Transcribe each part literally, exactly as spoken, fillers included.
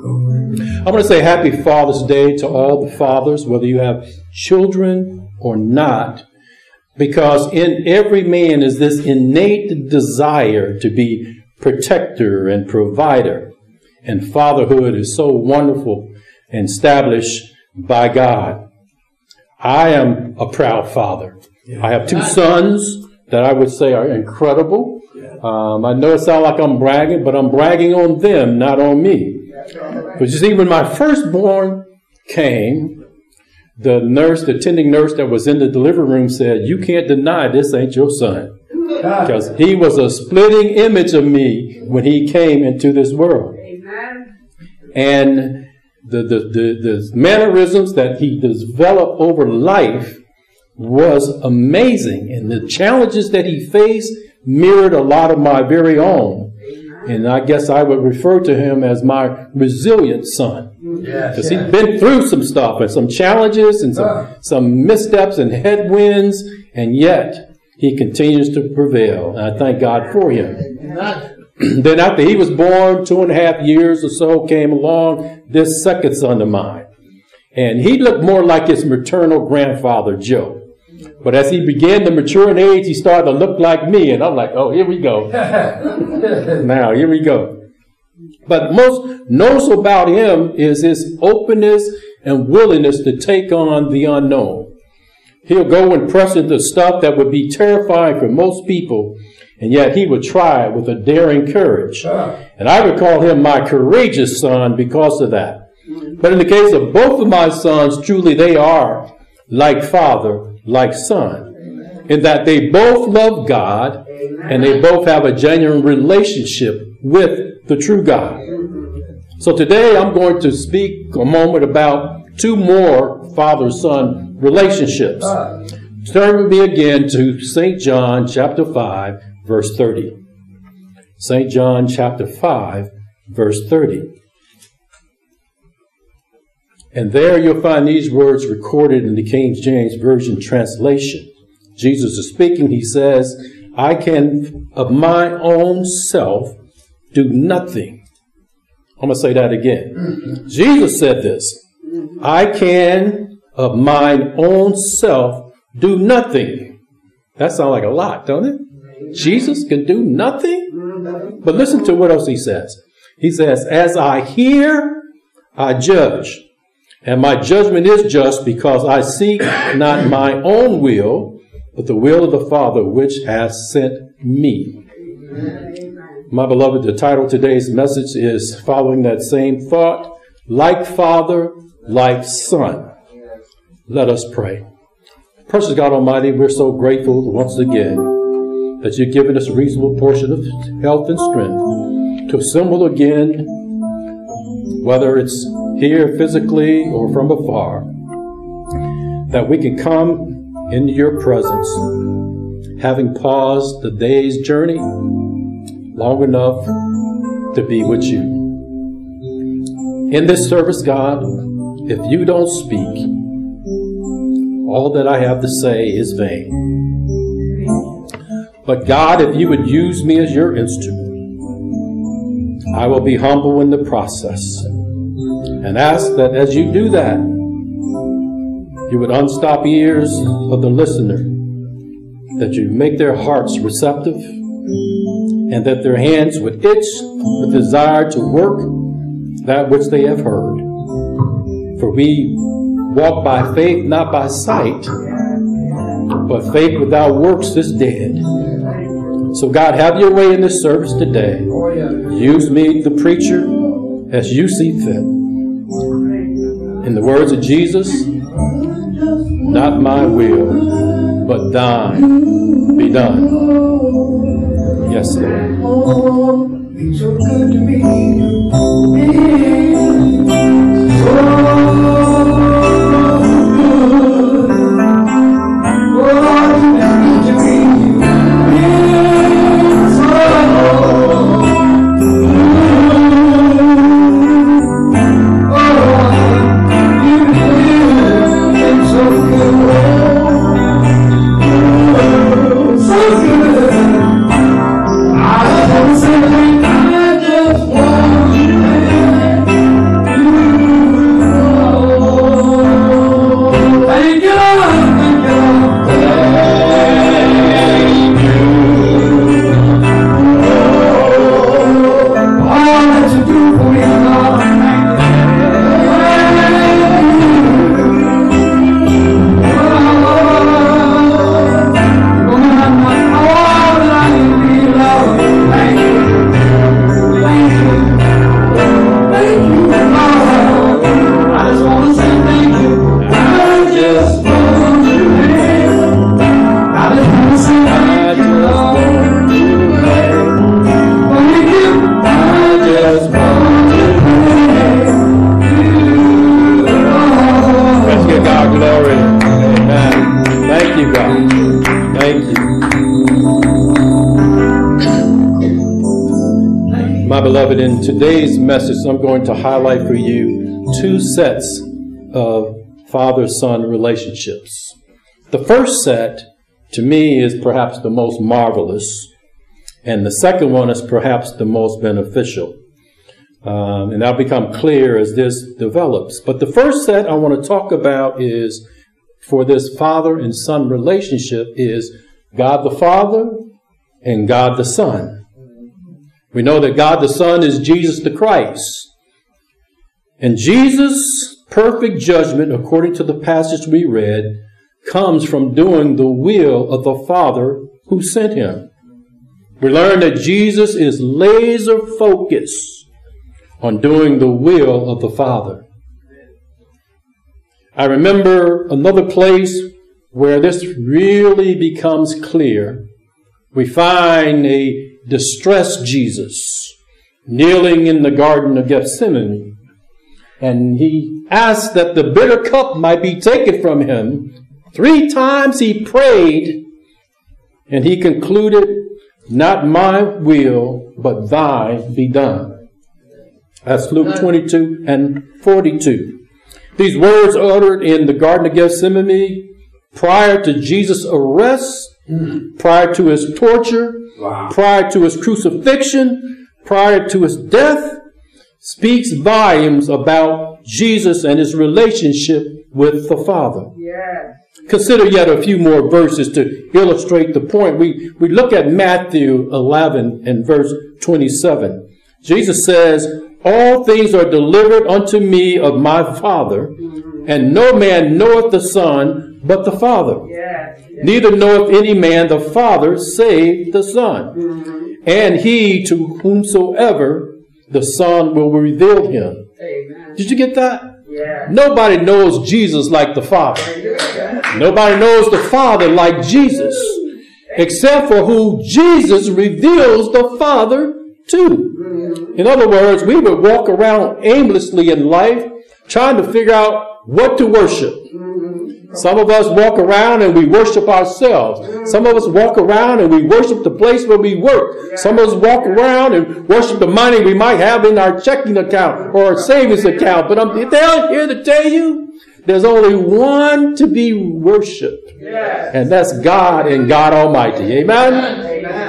I want to say happy Father's Day to all the fathers, whether you have children or not, because in every man is this innate desire to be protector and provider. And fatherhood is so wonderful and established by God. I am a proud father. I have two sons that I would say are incredible. Um, I know it sounds like I'm bragging, but I'm bragging on them, not on me. But you see, when my firstborn came, the nurse, the attending nurse that was in the delivery room said, "You can't deny this ain't your son." Because he was a splitting image of me when he came into this world. And the, the, the, the mannerisms that he developed over life was amazing. And the challenges that he faced mirrored a lot of my very own. And I guess I would refer to him as my resilient son. Because yes, he's been through some stuff and some challenges and some, some missteps and headwinds, and yet he continues to prevail. And I thank God for him. Then after he was born, two and a half years or so came along, this second son of mine. And he looked more like his maternal grandfather, Joe. But as he began to mature in age, he started to look like me. And I'm like, oh, here we go. Now, here we go. But most noticeable about him is his openness and willingness to take on the unknown. He'll go and press into stuff that would be terrifying for most people, and yet he would try with a daring courage. And I would call him my courageous son because of that. But in the case of both of my sons, truly they are like father, like son, in that they both love God and they both have a genuine relationship with the true God. So today I'm going to speak a moment about two more father-son relationships. Turn with me again to Saint John chapter five, verse thirty. Saint John chapter five, verse thirty. And there you'll find these words recorded in the King James Version translation. Jesus is speaking. He says, I can of my own self do nothing. I'm going to say that again. Jesus said this. I can of mine own self do nothing. That sounds like a lot, don't it? Jesus can do nothing? But listen to what else he says. He says, as I hear, I judge. And my judgment is just because I seek not my own will, but the will of the Father which has sent me. Amen. My beloved, the title of today's message is following that same thought, like Father, like Son. Let us pray. Precious God Almighty, we're so grateful once again that you've given us a reasonable portion of health and strength to assemble again, whether it's here physically or from afar, that we can come into your presence, having paused the day's journey long enough to be with you. In this service, God, if you don't speak, all that I have to say is vain. But God, if you would use me as your instrument, I will be humble in the process. And ask that as you do that, you would unstop ears of the listener, that you make their hearts receptive, and that their hands would itch with desire to work that which they have heard. For we walk by faith, not by sight, but faith without works is dead. So God, have your way in this service today. Use me, the preacher, as you see fit. In the words of Jesus, not my will, but thine be done. Yes, Lord. It's so good to be I just want beloved, in today's message, I'm going to highlight for you two sets of father-son relationships. The first set, to me, is perhaps the most marvelous, and the second one is perhaps the most beneficial. Um, and that'll become clear as this develops. But the first set I want to talk about is, for this father and son relationship, is God the Father and God the Son. We know that God the Son is Jesus the Christ. And Jesus' perfect judgment, according to the passage we read, comes from doing the will of the Father who sent him. We learn that Jesus is laser focused on doing the will of the Father. I remember another place where this really becomes clear. We find a distressed Jesus kneeling in the Garden of Gethsemane, and he asked that the bitter cup might be taken from him. Three times he prayed, and he concluded, "Not my will, but thine be done." That's Luke twenty-two and forty-two. These words uttered in the Garden of Gethsemane prior to Jesus' arrest, prior to his torture, wow. prior to his crucifixion, prior to his death, speaks volumes about Jesus and his relationship with the Father. Yes. Consider yet a few more verses to illustrate the point. We, we look at Matthew eleven and verse twenty-seven. Jesus says, "All things are delivered unto me of my Father, and no man knoweth the Son but the Father. Yes, yes. Neither knoweth any man the Father save the Son. Mm-hmm. And he to whomsoever the Son will reveal him." Amen. Did you get that? Yeah. Nobody knows Jesus like the Father. Yeah. Nobody knows the Father like Jesus, except for who Jesus reveals the Father to. Mm-hmm. In other words, we would walk around aimlessly in life trying to figure out what to worship. Mm-hmm. Some of us walk around and we worship ourselves. Mm-hmm. Some of us walk around and we worship the place where we work. Yeah. Some of us walk around and worship the money we might have in our checking account or our savings account. But I'm here to tell you, there's only one to be worshiped. Yes. And that's God and God Almighty. Amen? Amen.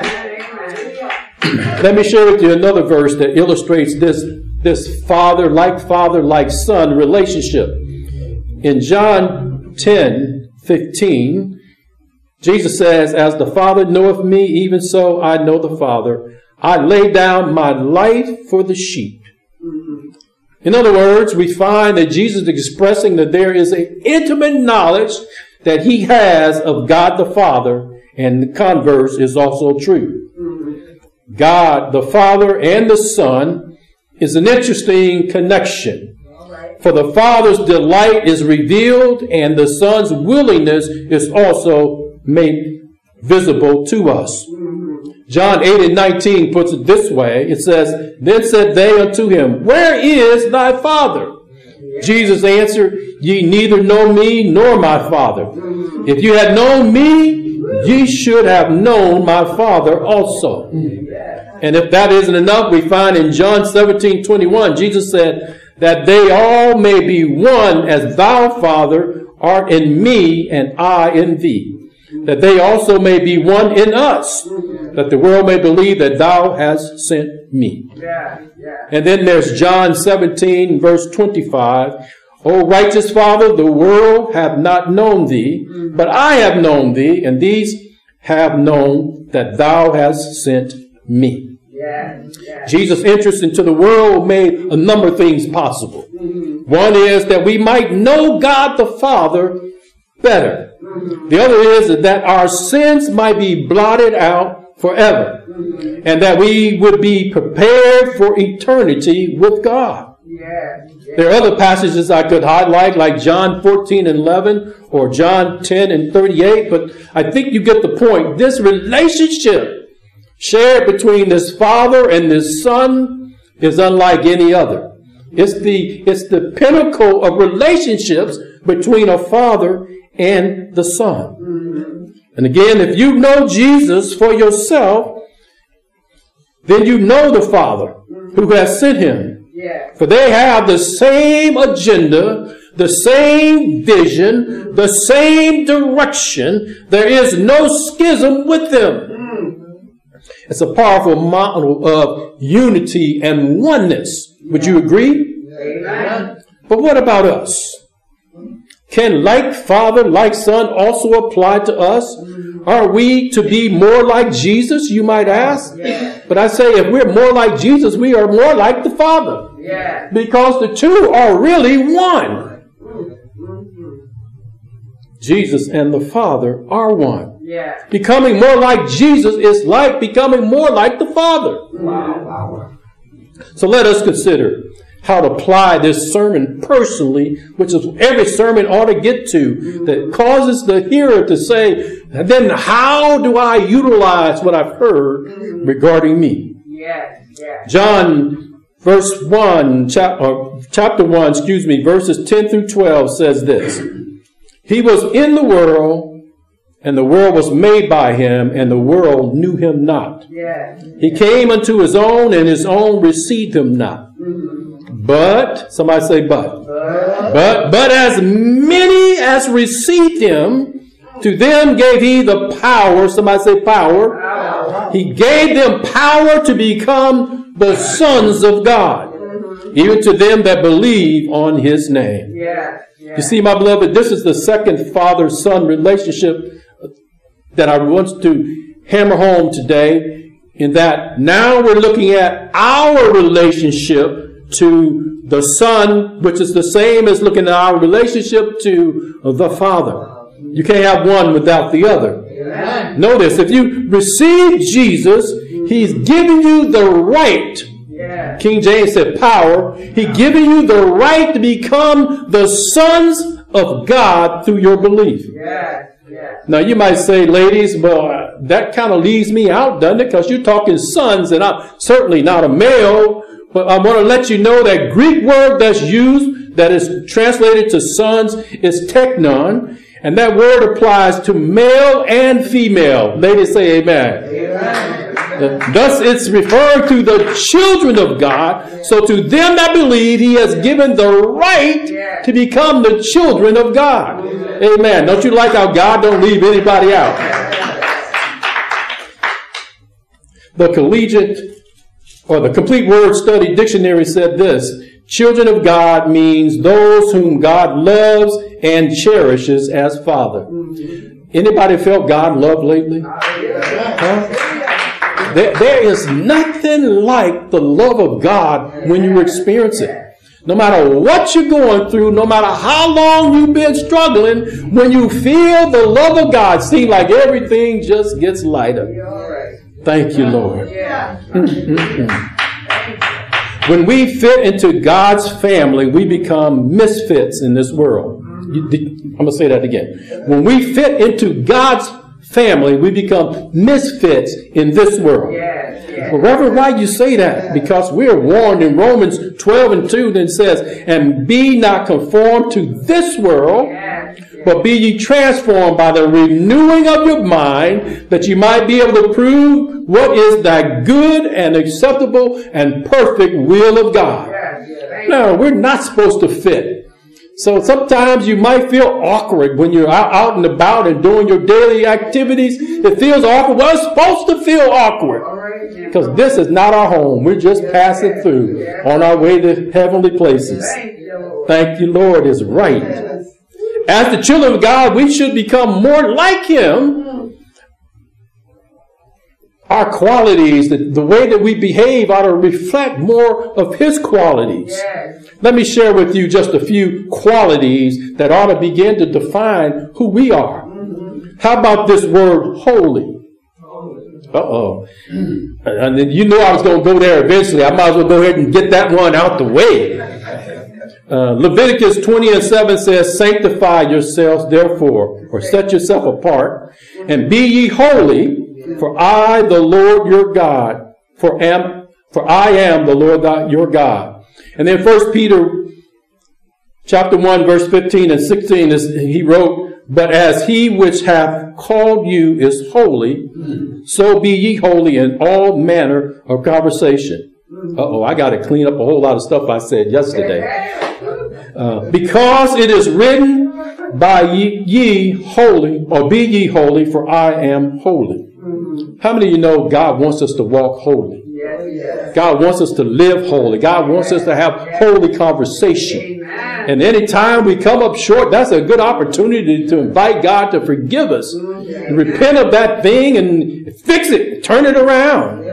Let me share with you another verse that illustrates this, this father, like father, like son relationship. In John ten fifteen, Jesus says, "As the Father knoweth me, even so I know the Father. I lay down my life for the sheep." In other words, we find that Jesus is expressing that there is an intimate knowledge that he has of God the Father, and the converse is also true. God the Father and the Son is an interesting connection. For the Father's delight is revealed, and the Son's willingness is also made visible to us. John eight and nineteen puts it this way. It says, "Then said they unto him, Where is thy Father?" Jesus answered, "Ye neither know me nor my Father. If you had known me, ye should have known my Father also." And if that isn't enough, we find in John seventeen twenty-one, Jesus said, "That they all may be one, as thou, Father, art in me and I in thee. That they also may be one in us, that the world may believe that thou hast sent me." Yeah, yeah. And then there's John seventeen, verse twenty-five. "O righteous Father, the world hath not known thee, but I have known thee, and these have known that thou hast sent me." Yeah, yeah. Jesus' entrance into the world made a number of things possible. Mm-hmm. One is that we might know God the Father better. Mm-hmm. The other is that our sins might be blotted out forever. Mm-hmm. And that we would be prepared for eternity with God. Yeah, yeah. There are other passages I could highlight, like John fourteen and eleven or John ten and thirty-eight, but I think you get the point. This relationship shared between this Father and this Son is unlike any other. It's the, it's the pinnacle of relationships between a father and the Son. Mm-hmm. And again, if you know Jesus for yourself, then you know the Father. Mm-hmm. who has sent him. Yeah. For they have the same agenda, the same vision, the same direction. There is no schism with them. It's a powerful model of unity and oneness. Would you agree? Amen. But what about us? Can like Father, like Son also apply to us? Are we to be more like Jesus, you might ask? Yeah. But I say if we're more like Jesus, we are more like the Father. Yeah. Because the two are really one. Jesus and the Father are one. Yeah. Becoming more like Jesus is like becoming more like the Father. Wow. Wow. So let us consider how to apply this sermon personally, which is every sermon ought to get to, that causes the hearer to say, then how do I utilize what I've heard regarding me? Yeah. Yeah. John verse one, chap- or chapter one, excuse me, verses ten through twelve says this. He was in the world, and the world was made by him, and the world knew him not. Yeah. He came unto his own, and his own received him not. But, somebody say but. But, but as many as received him, to them gave he the power, somebody say power. He gave them power to become the sons of God, even to them that believe on his name. Yeah. Yeah. You see, my beloved, this is the second father-son relationship that I want to hammer home today, in that now we're looking at our relationship to the Son, which is the same as looking at our relationship to the Father. You can't have one without the other. Amen. Notice, if you receive Jesus, he's giving you the right. Yeah. King James said power. He giving you the right to become the sons of God through your belief. Yeah. Yeah. Now you might say, ladies, well, uh, that kind of leaves me out, doesn't it? Because you're talking sons, and I'm certainly not a male. But I want to let you know that Greek word that's used, that is translated to sons, is teknon. And that word applies to male and female. Ladies say amen. Amen. Thus it's referring to the children of God. So to them that believe, he has given the right to become the children of God. Amen. Don't you like how God don't leave anybody out? The collegiate or the Complete Word Study Dictionary said this: children of God means those whom God loves and cherishes as Father. Anybody felt God loved lately? Huh? There, there is nothing like the love of God when you experience it. No matter what you're going through, no matter how long you've been struggling, when you feel the love of God, seems like everything just gets lighter. Thank you, Lord. When we fit into God's family, we become misfits in this world. I'm going to say that again. When we fit into God's family, we become misfits in this world. Yes, yes. Well, Reverend, why you say that? Because we're warned in Romans twelve and two that says, and be not conformed to this world, Yes, yes. but be ye transformed by the renewing of your mind, that you might be able to prove what is that good and acceptable and perfect will of God. Yes, yes. No, we're not supposed to fit. So sometimes you might feel awkward when you're out, out and about and doing your daily activities. It feels awkward. Well, it's supposed to feel awkward because this is not our home. We're just passing through on our way to heavenly places. Thank you, Lord, is right. As the children of God, we should become more like him. Our qualities, the, the way that we behave ought to reflect more of his qualities. Yes. Let me share with you just a few qualities that ought to begin to define who we are. Mm-hmm. How about this word holy? Uh-oh. And then you knew I was going to go there eventually. I might as well go ahead and get that one out the way. Uh, Leviticus twenty and seven says, sanctify yourselves therefore, or set yourself apart, and be ye holy, for I, the Lord your God, for am, for I am the Lord God, your God. And then First Peter chapter one, verse fifteen and sixteen, is, he wrote, but as he which hath called you is holy, so be ye holy in all manner of conversation, Uh-oh, I got to clean up a whole lot of stuff I said yesterday. Uh, because it is written, by ye, ye holy, or be ye holy, for I am holy. How many of you know God wants us to walk holy? God wants us to live holy. God wants us to have holy conversation. And anytime we come up short, that's a good opportunity to invite God to forgive us. And repent of that thing and fix it. Turn it around.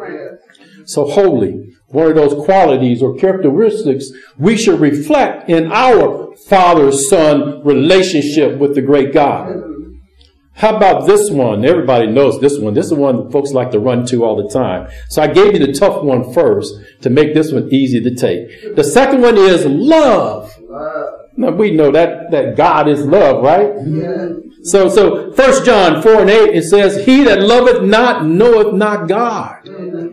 So holy, one of those qualities or characteristics we should reflect in our father-son relationship with the great God. How about this one? Everybody knows this one. This is one that folks like to run to all the time. So I gave you the tough one first to make this one easy to take. The second one is love. Now we know that, that God is love, right? Yeah. So, so First John four and eight, it says, he that loveth not knoweth not God.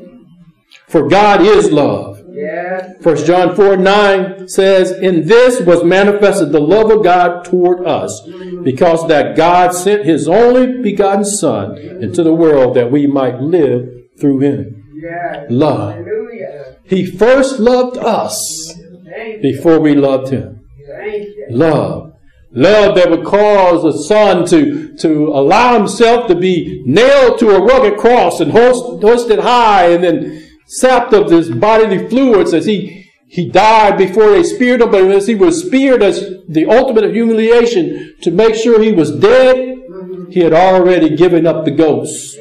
For God is love. Yeah. First John four nine says, in this was manifested the love of God toward us, because that God sent his only begotten Son into the world that we might live through him. Yeah. Love. Hallelujah. He first loved us before we loved him. Love. Love that would cause a son to, to allow himself to be nailed to a rugged cross and hoist, hoisted high and then sapped of his bodily fluids as he, he died before they speared him, but as he was speared as the ultimate humiliation to make sure he was dead, he had already given up the ghost.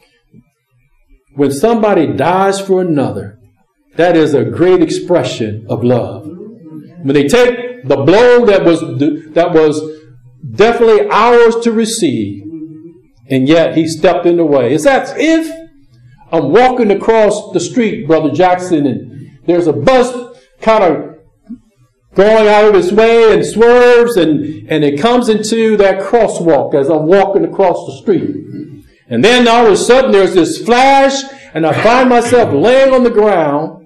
When somebody dies for another, that is a great expression of love. When they take the blow that was, that was definitely ours to receive, and yet he stepped in the way. It's as if I'm walking across the street, Brother Jackson, and there's a bus kind of going out of its way and swerves, and, and it comes into that crosswalk as I'm walking across the street. And then all of a sudden there's this flash, and I find myself laying on the ground,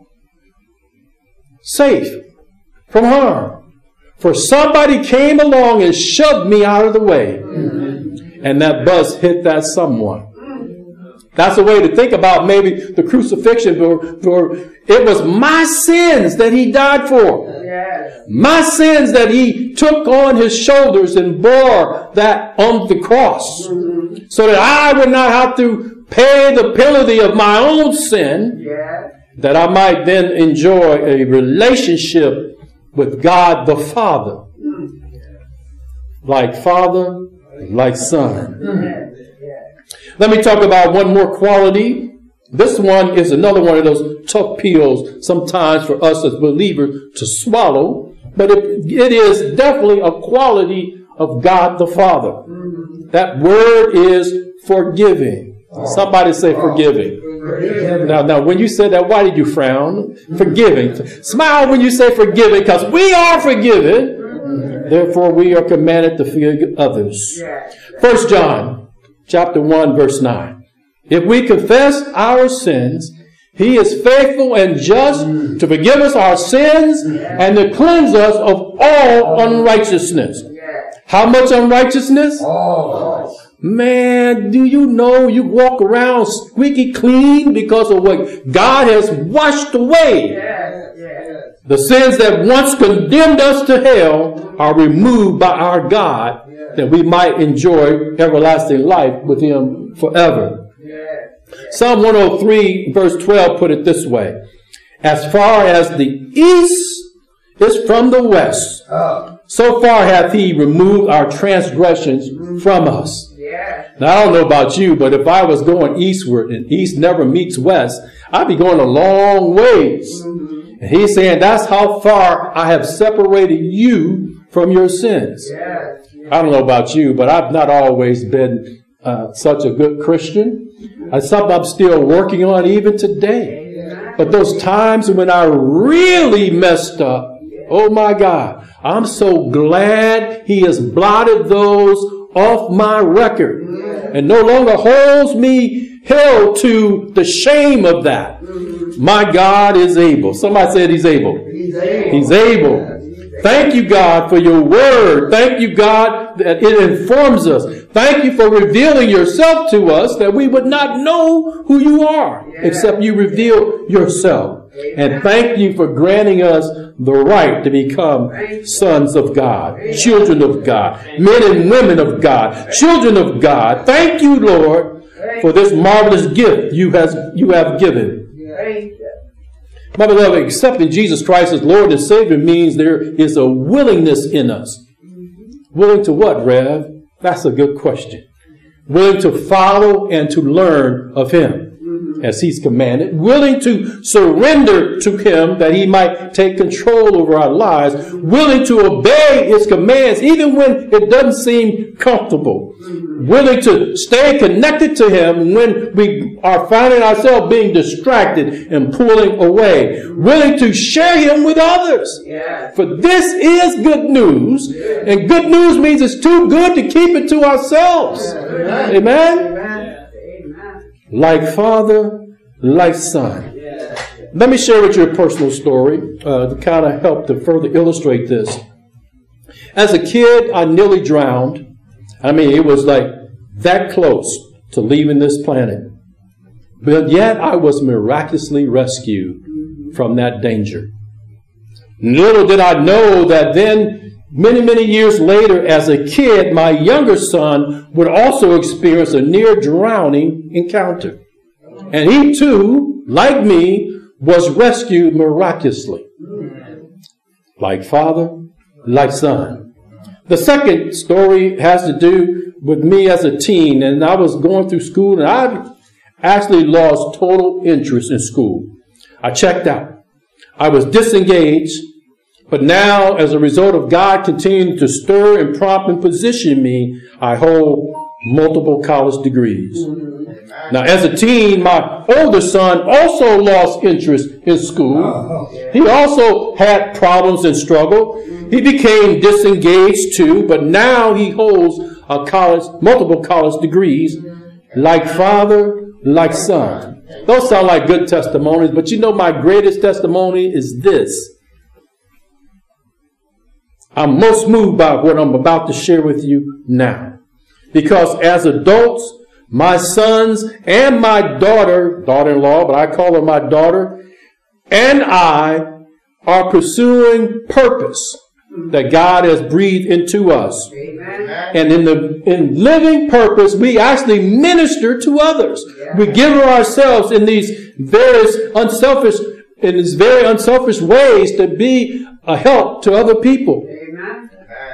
safe from harm. For somebody came along and shoved me out of the way. And that bus hit that someone. That's a way to think about maybe the crucifixion. For, for it was my sins that he died for. Yes. My sins that he took on his shoulders and bore that on the cross. Mm-hmm. So that I would not have to pay the penalty of my own sin. Yes. That I might then enjoy a relationship with God the Father. Mm-hmm. Like Father, like Son. Mm-hmm. Let me talk about one more quality. This one is another one of those tough pills sometimes for us as believers to swallow. But it, it is definitely a quality of God the Father. That word is forgiving. Somebody say forgiving. Now, now, when you said that, why did you frown? Forgiving. Smile when you say forgiving, because we are forgiven. Therefore, we are commanded to forgive others. First John chapter one, verse nine. If we confess our sins, he is faithful and just to forgive us our sins and to cleanse us of all unrighteousness. How much unrighteousness? Oh. Man, do you know you walk around squeaky clean because of what God has washed away? Yes, yes. The sins that once condemned us to hell are removed by our God, yes, that we might enjoy everlasting life with him forever. Yes, yes. Psalm one oh three verse twelve put it this way. As far as the east is from the west, oh, so far hath he removed our transgressions from us. Yeah. Now, I don't know about you, but if I was going eastward and east never meets west, I'd be going a long ways. Mm-hmm. And he's saying that's how far I have separated you from your sins. Yeah. Yeah. I don't know about you, but I've not always been uh, such a good Christian. It's something I'm still working on even today. Yeah. But those times when I really messed up, oh my God, I'm so glad he has blotted those off my record and no longer holds me held to the shame of that. My God is able. Somebody said he's able. He's able. He's able. Thank you, God, for your word. Thank you, God, that it informs us. Thank you for revealing yourself to us that we would not know who you are except you reveal yourself. And thank you for granting us the right to become sons of God, children of God, men and women of God, children of God. Thank you, Lord, for this marvelous gift you, has, you have given. My beloved, accepting Jesus Christ as Lord and Savior means there is a willingness in us. Willing to what, Rev? That's a good question. Willing to follow and to learn of Him as He's commanded. Willing to surrender to Him that He might take control over our lives. Willing to obey His commands even when it doesn't seem comfortable. Willing to stay connected to Him when we are finding ourselves being distracted and pulling away. Willing to share Him with others. Yes. For this is good news. And good news means it's too good to keep it to ourselves. Amen. Amen? Amen. Amen. Like father, like son. Yes. Let me share with you a personal story uh, to kind of help to further illustrate this. As a kid, I nearly drowned. I mean, it was like that close to leaving this planet. But yet I was miraculously rescued from that danger. Little did I know that then, many, many years later, as a kid, my younger son would also experience a near drowning encounter. And he too, like me, was rescued miraculously. Like father, like son. The second story has to do with me as a teen, and I was going through school, and I actually lost total interest in school. I checked out. I was disengaged, but now, as a result of God continuing to stir and prompt and position me, I hold multiple college degrees. Now, as a teen, my older son also lost interest in school. He also had problems and struggle. He became disengaged too, but now he holds a college, multiple college degrees, like father, like son. Those sound like good testimonies, but you know my greatest testimony is this. I'm most moved by what I'm about to share with you now. Because as adults, my sons and my daughter, daughter-in-law, but I call her my daughter, and I are pursuing purpose that God has breathed into us. Amen. And in the in living purpose, we actually minister to others. Yeah. We give ourselves in these various unselfish, in these very unselfish ways to be a help to other people. Amen.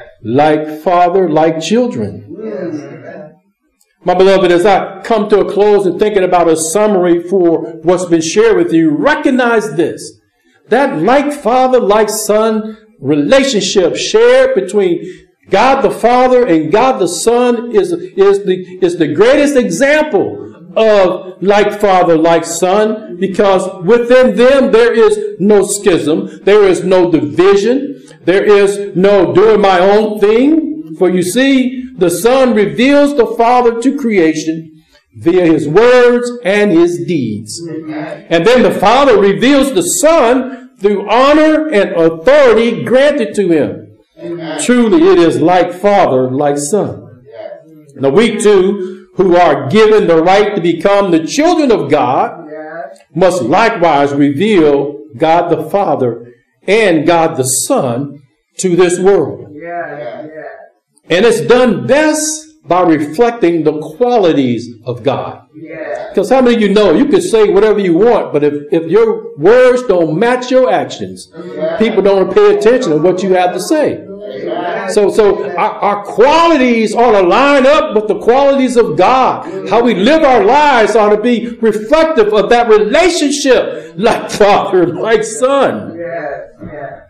Like father, like children. Yes. My beloved, as I come to a close and thinking about a summary for what's been shared with you, recognize this. That like father, like son relationship shared between God the Father and God the Son is, is, the, is the greatest example of like father, like son, because within them there is no schism, there is no division, there is no doing my own thing. For you see, the Son reveals the Father to creation via His words and His deeds. And then the Father reveals the Son through honor and authority granted to Him. Amen. Truly, it is like father, like son. Yes. Now, we too, who are given the right to become the children of God, yes, must likewise reveal God the Father and God the Son to this world. Yes. Yes. And it's done best by reflecting the qualities of God. Because how many of you know you can say whatever you want, but if, if your words don't match your actions, yeah, people don't pay attention to what you have to say. Yeah. So, so our, our qualities ought to line up with the qualities of God. How we live our lives ought to be reflective of that relationship, like father, like son. Yeah. Yeah.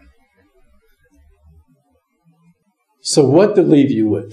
So what to leave you with?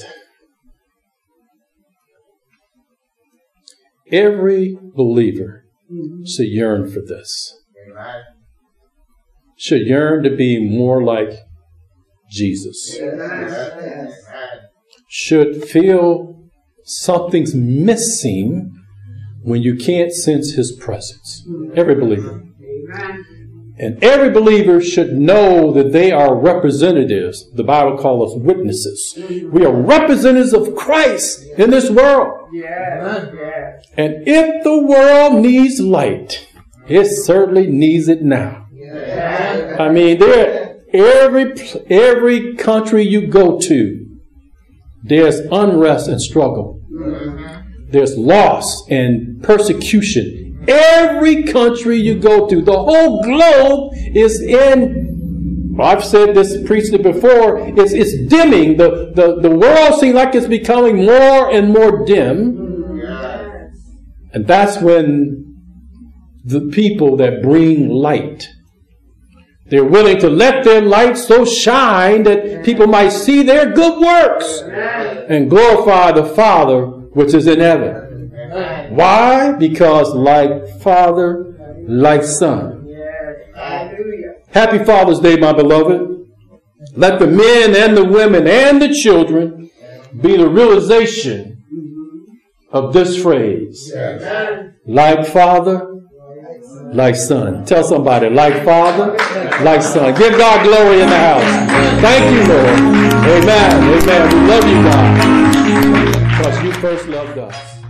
Every believer should yearn for this. Amen. Should yearn to be more like Jesus. Amen. Should feel something's missing when you can't sense His presence. Every believer. Amen. And every believer should know that they are representatives. The Bible calls us witnesses. We are representatives of Christ in this world. Yes. And if the world needs light, It certainly needs it now. I mean, there, every, every country you go to, there's unrest and struggle. There's loss and persecution. Every country you go to, the whole globe is in, I've said this, preached it before, it's, it's dimming. The, the, the world seems like it's becoming more and more dim. And that's when the people that bring light, they're willing to let their light so shine that people might see their good works and glorify the Father which is in heaven. Why? Because like Father, like Son. Happy Father's Day, my beloved. Let the men and the women and the children be the realization of this phrase. Like Father, like Son. Tell somebody, like Father, like Son. Give God glory in the house. Thank you, Lord. Amen. Amen. We love you, God. Because you first loved us.